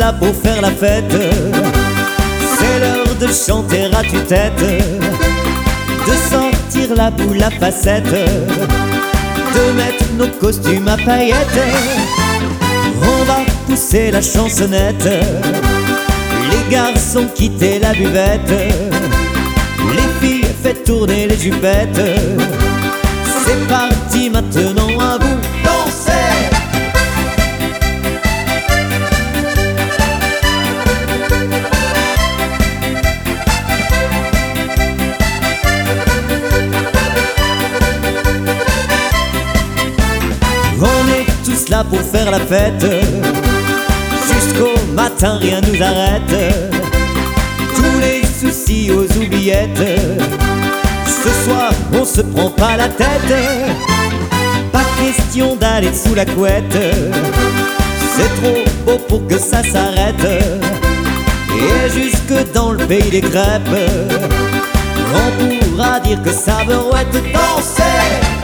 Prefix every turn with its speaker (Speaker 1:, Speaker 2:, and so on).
Speaker 1: là pour faire la fête. C'est l'heure de chanter à tue-tête, de sortir la boule à facettes, de mettre nos costumes à paillettes. On va pousser la chansonnette, les garçons quitter la buvette, les filles faites tourner les jupettes. C'est parti maintenant, à vous danser. On est tous là pour faire la fête, jusqu'au matin rien nous arrête. Tous les soucis aux oubliettes, ce soir on se prend pas la tête. Pas question d'aller sous la couette, c'est trop beau pour que ça s'arrête. Et jusque dans le pays des crêpes, on pourra dire que ça verouette danser.